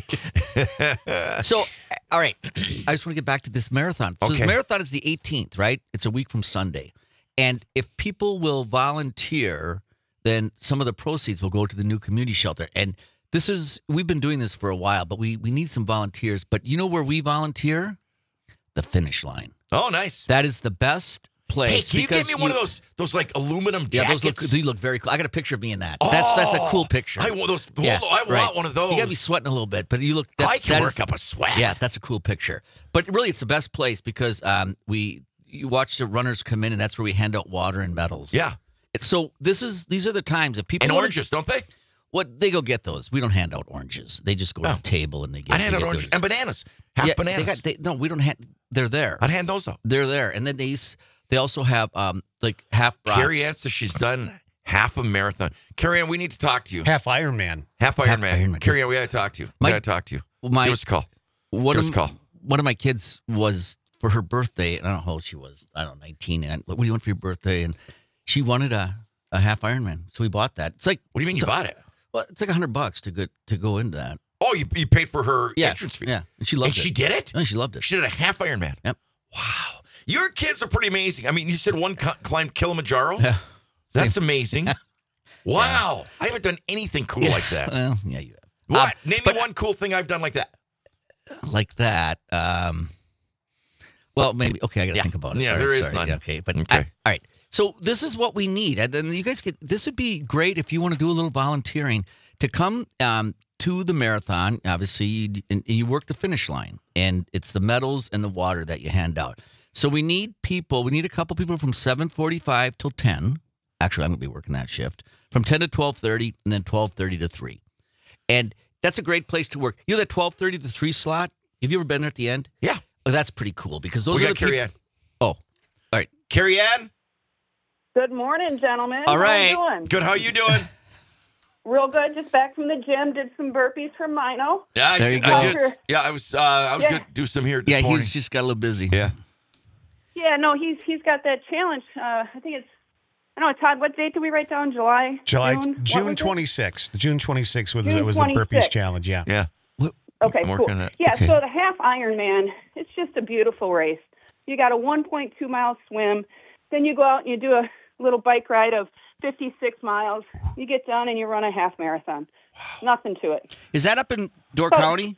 funny. So, all right. I just want to get back to this marathon. So Okay. this marathon is the eighteenth, right? It's a week from Sunday. And if people will volunteer, then some of the proceeds will go to the new community shelter. And this is, we've been doing this for a while, but we, we need some volunteers. But you know where we volunteer? The finish line. Oh, nice. That is the best Hey, place. can you because give me one of those those like aluminum Yeah, jackets? those look, they look very cool. I got a picture of me in that. that's that's a Oh, cool picture. I want those. Hold Yeah, on, I want right. one of those. You got to be sweating a little bit, but you look. That's, I can that work is- up a sweat. Yeah, that's a cool picture. But really, it's the best place because um, we you watch the runners come in, and that's where we hand out water and medals. Yeah. So this is these are the times that people And wanna- oranges, don't they? What they go get those? We don't hand out oranges. They just go to Oh. the table and they get. I'd hand they out get oranges those. and bananas. Half yeah, bananas. They got, they, no, we don't hand. They're there. I'd hand those out. They're there, and then they s- they also have um like half brats. Carrie Ann says she's done half a marathon. Carrie Ann, we need to talk to you. Half Ironman. Half Half Ironman. Ironman. Carrie Ann, we got to talk to you. We My- got to talk to you. My Give us a call. one Give of us a call. one of my kids was for her birthday, and I don't know how old she was. I don't know, nineteen. And what do you want for your birthday? And she wanted a, a half Ironman, so we bought that. It's like What do you mean you it's a- bought it? Well, it's like a hundred bucks to go to go into that. Oh, you, you paid for her Yeah, entrance fee. yeah, and she loved And it. she did it? Oh, she loved it. She did a half Ironman. Yep. Wow. Your kids are pretty amazing. I mean, you said one cl- climbed Kilimanjaro? Yeah. That's amazing. Wow. I haven't done anything cool like that. Well, yeah, you have. What? Um, Name but- me one cool thing I've done like that. like that. Um, well, maybe. Okay, I got to Yeah. think about it. Yeah, All there right, is sorry. none. Yeah, okay, but Okay. I- all right. So this is what we need, and then you guys get. This would be great if you want to do a little volunteering to come um, to the marathon. Obviously, you, and, and you work the finish line, and it's the medals and the water that you hand out. So we need people. We need a couple people from seven forty-five till ten. Actually, I'm going to be working that shift from ten to twelve thirty, and then twelve thirty to three. And that's a great place to work. You know that twelve thirty to three slot? Have you ever been there at the end? Yeah. Oh, that's pretty cool because those We are got the Carrie people. Ann. Oh, all right. Carrie Ann? Good morning, gentlemen. All How right. you doing? Good. How you doing? Real good. Just back from the gym. Did some burpees for Mino. Yeah, I, There you I go. did. Yeah, I was. Uh, I was Yeah. going to do some here this Yeah, morning. he's just got a little busy. Yeah. Yeah, no, he's he's got that challenge. Uh, I think it's. I don't know, Todd. What date did we write down? July. July June, What June was it? twenty-sixth. June twenty-sixth was, June was the burpees twenty-sixth. challenge. Yeah. Yeah. Okay, I'm cool. working on it. Yeah, Okay. so the half Ironman, it's just a beautiful race. You got a one point two mile swim, then you go out and you do a little bike ride of fifty-six miles. You get done and you run a half marathon. Nothing to it. Is that up in Door Oh. County?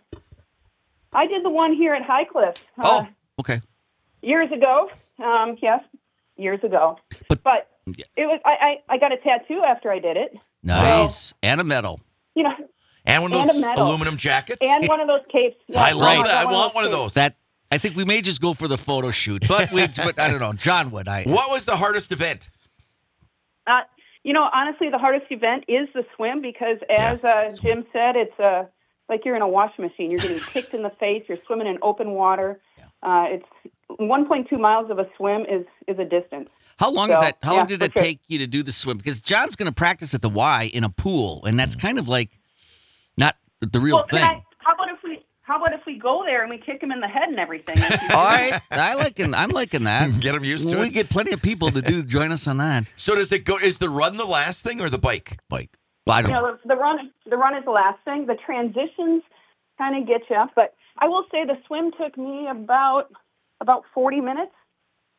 I did the one here at High Cliff. Uh, Oh, okay. years ago. Um, yes, years ago. But- But, Yeah. it was. I, I I got a tattoo after I did it. Nice. And a medal. You know, And one of And a those medal. aluminum jackets. and one of those capes. Yeah, I love Right. that. I got want one of capes. those. That I think we may just go for the photo shoot, but we. But I don't know. John would. I. What was the hardest event? Uh, you know, honestly, the hardest event is the swim because, as uh, Jim said, it's uh, like you're in a washing machine. You're getting kicked in the face. You're swimming in open water. Uh, it's one point two miles of a swim is is a distance. How long is So, that? How yeah, long did for it sure. take you to do the swim? Because John's going to practice at the Y in a pool, and that's kind of like not the real Well, can thing. I, how about if we how about if we go there and we kick him in the head and everything? All right, I liking. I'm liking that. Get 'em used to we it. get plenty of people to do join us on that So does it go? Is the run the last thing or the bike? bike. Well, I don't. You know, the, the run the run is the last thing. The transitions kind of get you, but I will say the swim took me about about forty minutes.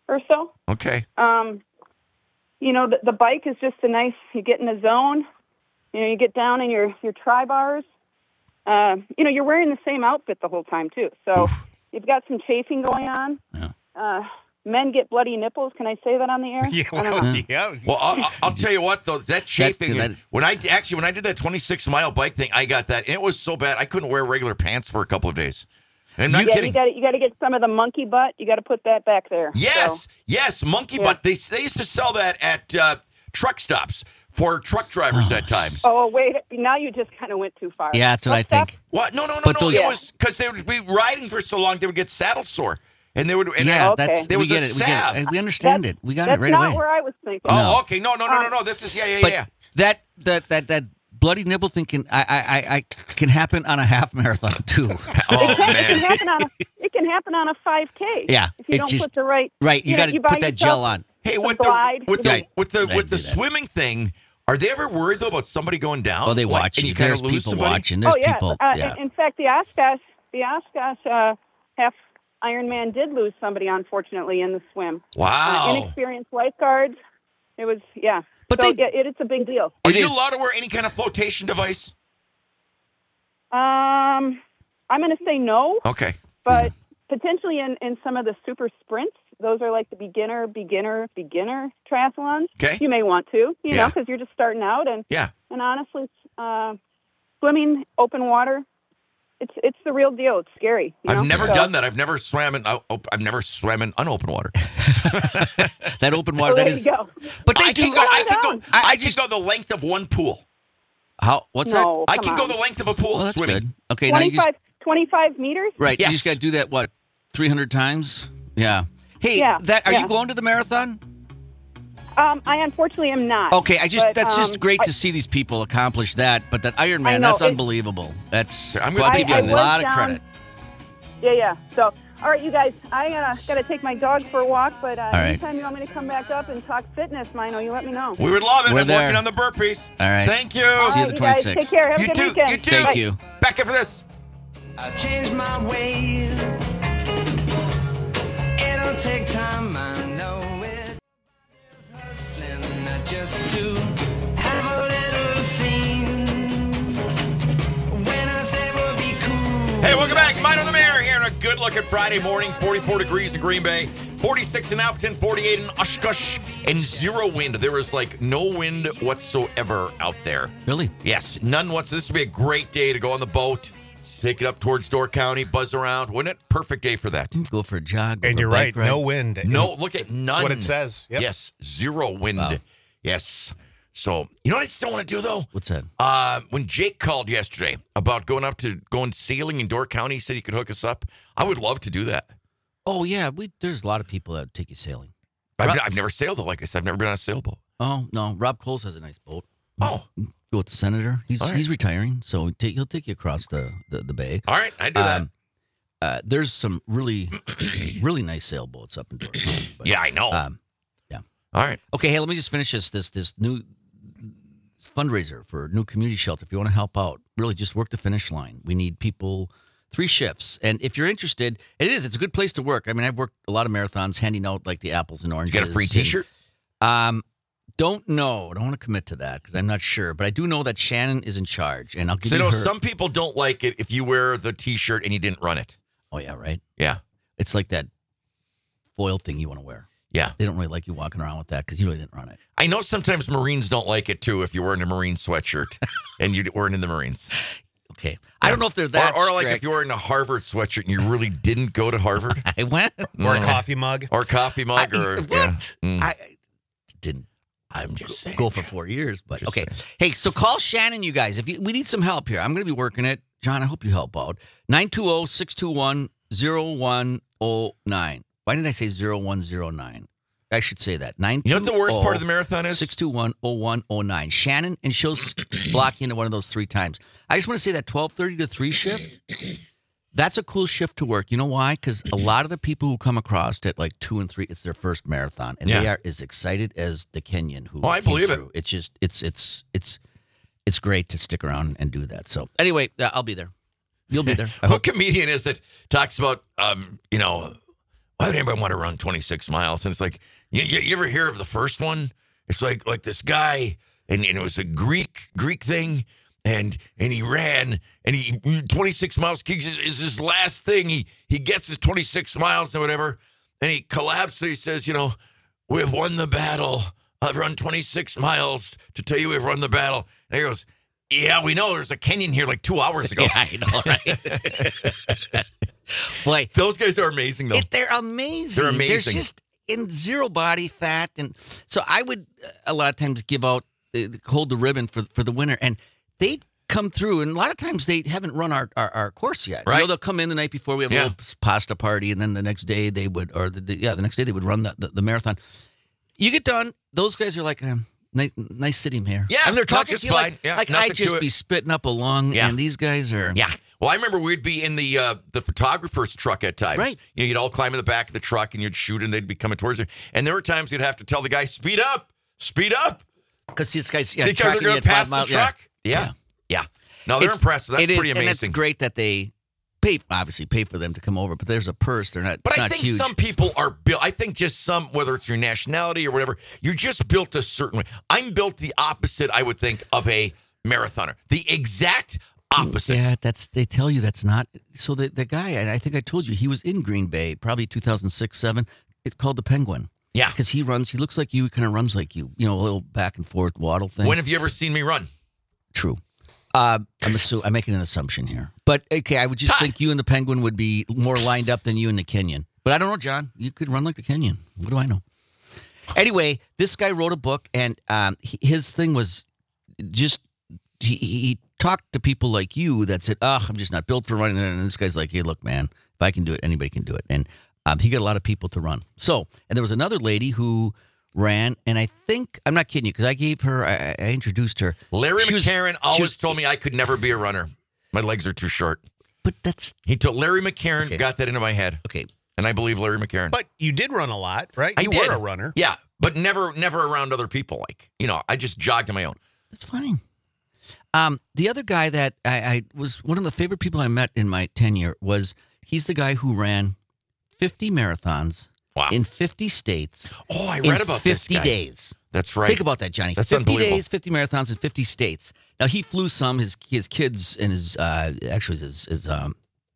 or so. Okay. Um, you know, the, the bike is just a nice, you get in the zone, you know, you get down in your, your tri-bars. Uh, you know, you're wearing the same outfit the whole time, too. So Oof. You've got some chafing going on. Yeah. Uh, men get bloody nipples. Can I say that on the air? Yeah, I don't well, know. yeah. Well, I'll, I'll tell you what, though, that chafing, that is- when I actually, when I did that twenty-six mile bike thing, I got that, and it was so bad, I couldn't wear regular pants for a couple of days. I'm not yeah, kidding. you got you got to get some of the monkey butt. You got to put that back there. Yes, So, yes, monkey Yeah. butt. They, they used to sell that at uh, truck stops for truck drivers at times. oh, wait. Now you just kind of went too far. Yeah, that's what I What's that? think. What? No, no, no, But no. those- It Yeah. was because they would be riding for so long, they would get saddle sore. And they would, and Yeah, Okay. that's There we was get a it. We get salve. it. We understand That's- it. We got That's it right not away. where I was thinking. Oh, No. okay. No, no, no, no, no. This is, yeah, yeah, But yeah. that that that that bloody nipple thing can I, I I I can happen on a half marathon too. Oh, It can, it can man. happen on a it can happen on a five K. Yeah, If you it's don't just- put the right Right, you know, got to buy put that yourself gel on. Hey, some with the, Glide. with the, Right. with the, I with the do that. swimming thing, are they ever worried, though, about somebody going down? Oh, they Like, watch and you. you kind There's of lose people somebody? watching. There's oh yeah. people. Uh, yeah. in- In fact, the Oshkosh the Oshkosh uh, half Ironman did lose somebody, unfortunately, in the swim. Wow. Uh, inexperienced lifeguards. It was yeah. But so they- yeah, it, it's a big deal. Are It you is. allowed to wear any kind of flotation device? Um, I'm going to say no, Okay. but potentially in, in some of the super sprints, those are like the beginner, beginner, beginner triathlons. Okay. You may want to, you know, Yeah. because you're just starting out, and Yeah. and honestly, uh, swimming open water, it's it's the real deal. It's scary. You I've know? never So- done that. I've never swam in. oh, oh, I've never swam in unopen water. That open water. Well, That there is. you go. But they I do. can go. I Calm can go. down. I, I I can go the length of one pool. How? What's No, I come can on. go the length of a pool that? Well, that's swimming. good. Okay, now you just twenty-five, twenty-five meters. right. Yes. You just got to do that. What? three hundred times. Yeah. Hey, Yeah, that are yeah. you going to the marathon? Um, I unfortunately am not. Okay, I just But, that's just um, great I- to see these people accomplish that. But that Iron Man, know, that's it- unbelievable. That's I'm well, gonna I'll keep give you you a on lot this. of credit. Yeah, yeah. So, all right, you guys, I gotta gotta take my dog for a walk. But uh, right. anytime you want me to come back up and talk fitness, Mino, you let me know. We would love it. We're I'm there. working on the burpees. All right. Thank you. All See you right, the guys, twenty-sixth. Take care. Have You a good too. weekend. You too. Thank Bye. you. Back after this. I changed my ways. It'll take time, I know it. Hustling just to have a little scene. When I say we'll be cool. Hey, welcome back. Mine on the Mayor here on a good-looking Friday morning. forty-four degrees in Green Bay, forty-six in Appleton, forty-eight in Oshkosh, and zero wind. There is like no wind whatsoever out there. Really? Yes, none whatsoever. This would be a great day to go on the boat, take it up towards Door County, buzz around. Wouldn't it? Perfect day for that. Go for a jog. go And for a you're bike right. ride. No wind. No, look at none. That's what it says. Yep. Yes, zero wind. Wow. Yes. So, you know what I still want to do, though? What's that? Uh, when Jake called yesterday about going up to going sailing in Door County, he said he could hook us up. I would love to do that. Oh yeah, we there's a lot of people that take you sailing. I've, Rob- I've never sailed, though. Like I said, I've never been on a sailboat. Oh no, Rob Coles has a nice boat. Oh, Go with the senator. He's All right. he's retiring, so he'll take, he'll take you across the the, the bay. all right. I do that. Um, uh, there's some really really nice sailboats up in Door County. but, Yeah, I know. Um, all right. okay, hey, let me just finish this this this new fundraiser for new community shelter. If you want to help out, really just work the finish line. We need people, three shifts, and if you're interested, it is. It's a good place to work. I mean, I've worked a lot of marathons, handing out like the apples and You oranges. got a free and- T-shirt? Um, don't know. I don't want to commit to that because I'm not sure. But I do know that Shannon is in charge, and I'll give So, you you know, her. some people don't like it if you wear the T-shirt and you didn't run it. Oh yeah, right. Yeah. It's like that foil thing you want to wear. Yeah. They don't really like you walking around with that because you really didn't run it. I know sometimes Marines don't like it, too, if you're wearing a Marine sweatshirt and you weren't in the Marines. Okay, I don't know if they're that. Or, or like strict. if you're wearing a Harvard sweatshirt and you really didn't go to Harvard. I went. Or a Mm. coffee mug. Or a coffee mug. I- or what? yeah. Mm. I I didn't I'm just saying. go for four years, but Just okay. saying. Hey, so call Shannon, you guys. If you, we need some help here, I'm going to be working it. John, I hope you help out. nine two zero, six two one, zero one zero nine. Why did I say zero one zero nine? I should say that. nine two You zero, know what the worst part of the marathon is? six two one, zero one zero nine. Shannon, and she'll s- block you into one of those three times. I just want to say that twelve thirty to three shift, that's a cool shift to work. You know why? Because a lot of the people who come across at like two and three, it's their first marathon, and they Yeah. are as excited as the Kenyan who. Oh, I came believe it. through. It's just it's it's it's it's great to stick around and do that. So anyway, uh, I'll be there. You'll be there. I What hope. comedian is it talks about, um, you know, why would anybody want to run twenty-six miles? And it's like, you, you, you ever hear of the first one? It's like like this guy, and, and it was a Greek Greek thing, and and he ran, and he twenty-six miles is his last thing. He he gets his twenty-six miles or whatever, and he collapsed. And he says, you know, we've won the battle. I've run twenty-six miles to tell you we've run the battle. And he goes, yeah, we know. There's a Kenyan here like two hours ago. Yeah, I know, right? Boy, those guys are amazing, though. It, they're amazing. They're amazing. There's just in zero body fat, and so I would uh, a lot of times give out, uh, hold the ribbon for for the winner, and they'd come through, and a lot of times they haven't run our our, our course yet. Right. You know, they'll come in the night before, we have Yeah. a little pasta party, and then the next day they would, or the, the yeah, the next day they would run the the, the marathon. You get done, those guys are like, um, nice, nice sitting here. Yeah, and they're not talking just to you fine. like, Yeah, like nothing I to just it. be spitting up a lung, Yeah. and these guys are Yeah. Well, I remember we'd be in the uh, the photographer's truck at times. Right. You know, you'd all climb in the back of the truck and you'd shoot, and they'd be coming towards you. And there were times you'd have to tell the guy, speed up, speed up. because these guys, yeah, because they're tracking going you to at pass five miles, the truck. Yeah. Yeah. Yeah. No, they're It's- impressive. That's it is, pretty and amazing. it's great that they pay, obviously pay for them to come over, but there's a purse. They're not. But it's I not think huge. some people are built. I think just some, whether it's your nationality or whatever, you're just built a certain way. I'm built the opposite, I would think, of a marathoner. The exact opposite. Yeah, that's they tell you that's not. So the the guy, and I think I told you, he was in Green Bay, probably two thousand six, seven. It's called the Penguin. Yeah. Because he runs, he looks like you, kind of runs like you. You know, a little back and forth waddle thing. When have you ever seen me run? True. Uh, I'm assu- I'm making an assumption here, but okay, I would just Hi. think you and the Penguin would be more lined up than you and the Kenyan. But I don't know, John. You could run like the Kenyan. What do I know? Anyway, this guy wrote a book, and um, he, his thing was just he, he talked to people like you that said, "Oh, I'm just not built for running." And this guy's like, "Hey, look, man, if I can do it, anybody can do it." And um, he got a lot of people to run. So, and there was another lady who ran, and I think I'm not kidding you because I gave her, I, I introduced her. Larry She was- McCarran she always was- told me I could never be a runner. My legs are too short. But that's He told Larry McCarran Okay. got that into my head, okay. and I believe Larry McCarran. But you did run a lot, right? I you did. were a runner. Yeah, but never, never around other people. Like you know, I just jogged on my own. That's fine. Um, the other guy that I, I was one of the favorite people I met in my tenure was he's the guy who ran fifty marathons Wow. in fifty states Oh, I in read about this fifty guy. days. That's right. Think about that, Johnny. That's fifty unbelievable. days, fifty marathons in fifty states. Now he flew some. His his kids and his uh, actually his his um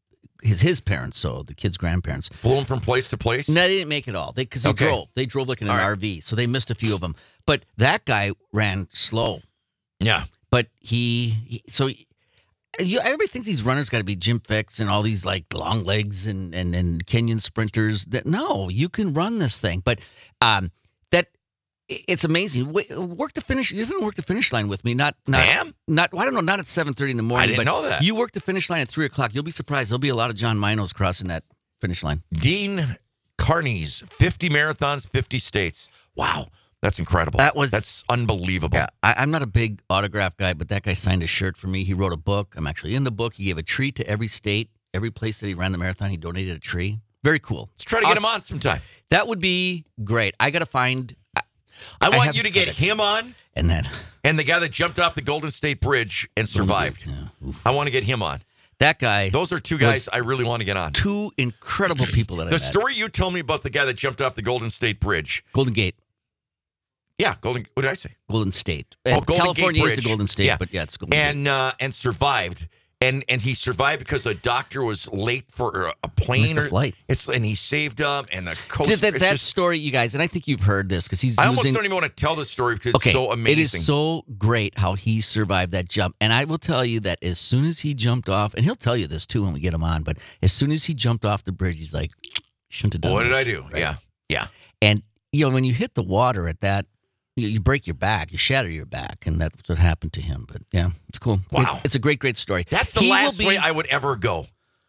his his parents, so the kids' grandparents. Flew him from place to place. No, they didn't make it all. They because they Okay. drove. They drove like in an All right. R V, so they missed a few of them. But that guy ran slow. Yeah. But he, he so he, you, everybody thinks these runners got to be Jim Fix and all these like long legs and and and Kenyan sprinters. That no, you can run this thing. But um, that it's amazing. Wait, work the finish. You didn't work the finish line with me. Not not Ma'am? not. Well, I don't know. Not at seven thirty in the morning. I didn't but know that. You work the finish line at three o'clock. You'll be surprised. There'll be a lot of John Minos crossing that finish line. Dean Carney's fifty marathons, fifty states. Wow. That's incredible. That was- That's unbelievable. Yeah, I, I'm not a big autograph guy, but that guy signed a shirt for me. He wrote a book. I'm actually in the book. He gave a tree to every state, every place that he ran the marathon. He donated a tree. Very cool. Let's try to get him Awesome. on sometime. That would be great. I got to find. I I want have you to to get put it- him on And then and the guy that jumped off the Golden State Bridge and survived. Yeah, oof. I want to get him on. That guy. Those are two guys I really want to get on. two incredible people that I The met. story you told me about the guy that jumped off the Golden State Bridge. Golden Gate. Yeah, Golden. What did I say? Golden State. Oh, And Golden California Gate is the Bridge. Golden State, Yeah. but yeah, it's Golden Gate. And uh, and survived. And and he survived because a doctor was late for a- a plane Missed the or flight. It's and he saved up and the coast. That, that, it's that just- story, you guys, and I think you've heard this because he's I almost using. don't even want to tell the story because Okay, it's so amazing. it is so great how he survived that jump. And I will tell you that as soon as he jumped off, and he'll tell you this too when we get him on, but as soon as he jumped off the bridge, he's like, shouldn't have done What did I this," do? right? Yeah, yeah. And, you know, when you hit the water at that, you, you break your back, you shatter your back, and that's what happened to him. But yeah, it's cool. Wow. It's, it's a great, great story. That's the He will last be- way I would ever go.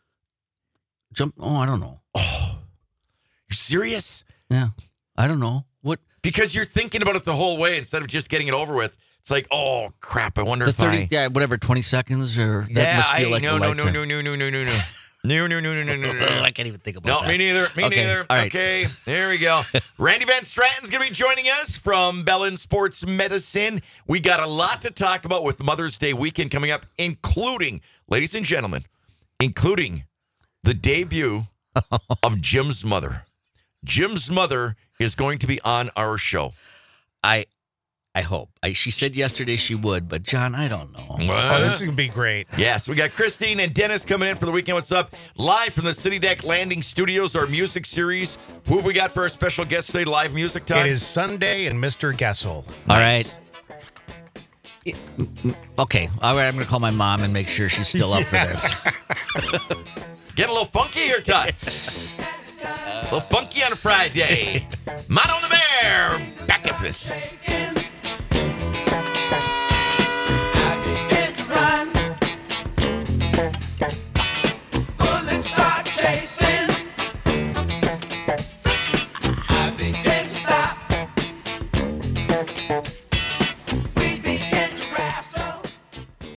Jump. Oh, I don't know. Oh, you're serious? Yeah. I don't know. What? Because you're thinking about it the whole way instead of just getting it over with. It's like, oh crap! I wonder The if thirty, I. yeah, whatever, twenty seconds or that yeah, must feel I like no a no no lifetime. no no no no no no no no no no no no no. I can't even think about No, that. me neither. Me Okay, neither. all right. Okay, there we go. Randy Van Stratton's going to be joining us from Bellin Sports Medicine. We got a lot to talk about with Mother's Day weekend coming up, including, ladies and gentlemen, including the debut of Jim's mother. Jim's mother is going to be on our show. I I hope. I, she said yesterday she would, but John, I don't know. Oh, this is going to be great. Yes, we got Christine and Dennis coming in for the weekend. What's up? Live from the City Deck Landing Studios, our music series. Who have we got for our special guest today? Live music time. It is Sunday and Mister Gessel. All right. It- okay. All right. I'm going to call my mom and make sure she's still up for this. Getting a little funky here, Todd. A little funky on a Friday. Mono on the Mare. Back after this.